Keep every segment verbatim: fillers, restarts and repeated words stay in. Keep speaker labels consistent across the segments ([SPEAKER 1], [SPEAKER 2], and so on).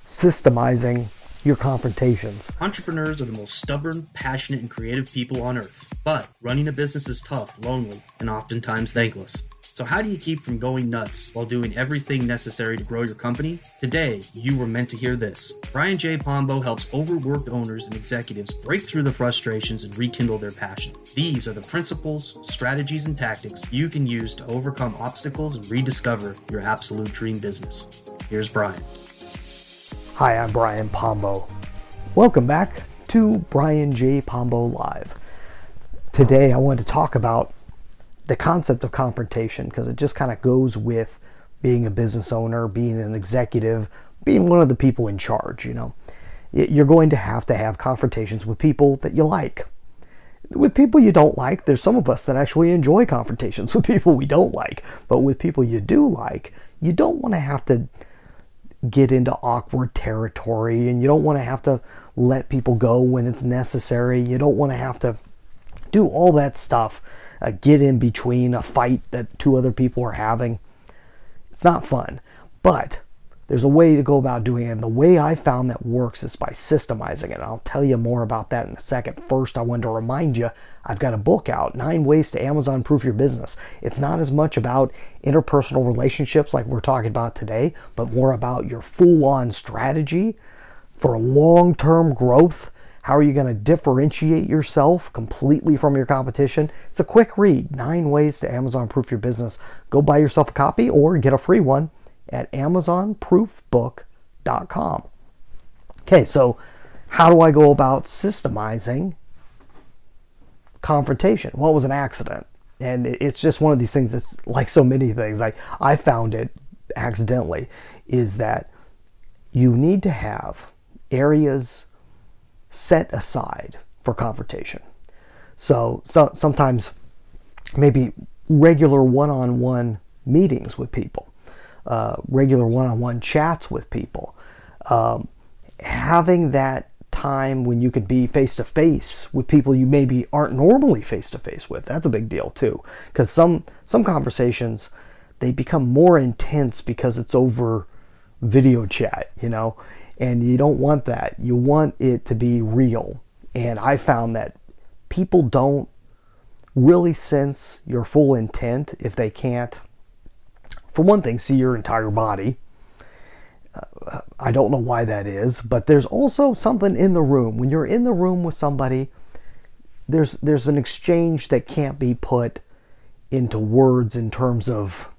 [SPEAKER 1] systemizing your confrontations.
[SPEAKER 2] Entrepreneurs are the most stubborn, passionate, and creative people on earth. But running a business is tough, lonely, and oftentimes thankless. So how do you keep from going nuts while doing everything necessary to grow your company? Today, you were meant to hear this. Brian J. Pombo helps overworked owners and executives break through the frustrations and rekindle their passion. These are the principles, strategies, and tactics you can use to overcome obstacles and rediscover your absolute dream business. Here's Brian.
[SPEAKER 1] Hi, I'm Brian Pombo. Welcome back to Brian J. Pombo Live. Today, I wanted to talk about the concept of confrontation, because it just kind of goes with being a business owner, being an executive, being one of the people in charge. You know, you're going to have to have confrontations with people that you like. With people you don't like, there's some of us that actually enjoy confrontations with people we don't like. But with people you do like, you don't want to have to get into awkward territory, and you don't want to have to let people go when it's necessary. You don't want to have to do all that stuff. Uh, get in between a fight that two other people are having. It's not fun, but there's a way to go about doing it, and the way I found that works is by systemizing it. I'll tell you more about that in a second. First, I wanted to remind you, I've got a book out, Nine Ways to Amazon-Proof Your Business. It's not as much about interpersonal relationships like we're talking about today, but more about your full-on strategy for long-term growth. How are you going to differentiate yourself completely from your competition? It's a quick read, Nine Ways to Amazon-Proof Your Business. Go buy yourself a copy or get a free one at amazon proof book dot com. Okay, so how do I go about systemizing confrontation? Well, it was an accident. And it's just one of these things that's like so many things. I, I found it accidentally, is that you need to have areas set aside for confrontation. So, so sometimes maybe regular one-on-one meetings with people, uh, regular one-on-one chats with people, um, having that time when you could be face-to-face with people you maybe aren't normally face-to-face with. That's a big deal too, because some some conversations, they become more intense because it's over video chat, you know. And you don't want that. You want it to be real. And I found that people don't really sense your full intent if they can't, for one thing, see your entire body. Uh, I don't know why that is, but there's also something in the room. When you're in the room with somebody, there's there's an exchange that can't be put into words in terms of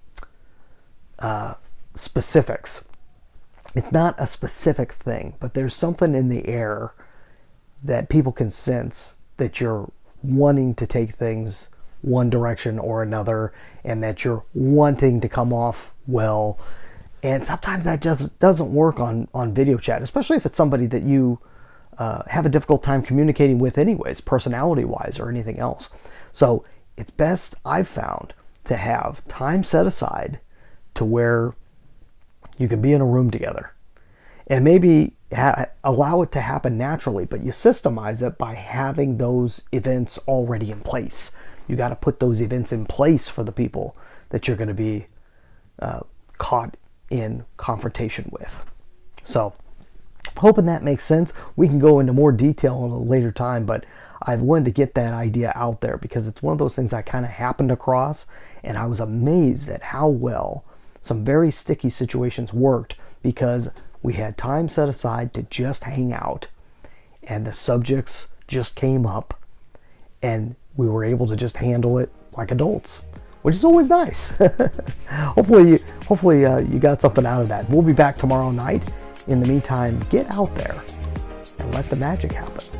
[SPEAKER 1] uh, specifics. It's not a specific thing, but there's something in the air that people can sense that you're wanting to take things one direction or another, and that you're wanting to come off well. And sometimes that just doesn't work on, on video chat, especially if it's somebody that you uh, have a difficult time communicating with anyways, personality-wise or anything else. So it's best, I've found, to have time set aside to where you can be in a room together, and maybe ha- allow it to happen naturally, but you systemize it by having those events already in place. You got to put those events in place for the people that you're going to be uh, caught in confrontation with. So, hoping that makes sense. We can go into more detail at a later time, but I wanted to get that idea out there because it's one of those things I kind of happened across, and I was amazed at how well some very sticky situations worked, because we had time set aside to just hang out, and the subjects just came up, and we were able to just handle it like adults, which is always nice. hopefully, you, hopefully uh, you got something out of that. We'll be back tomorrow night. In the meantime, get out there and let the magic happen.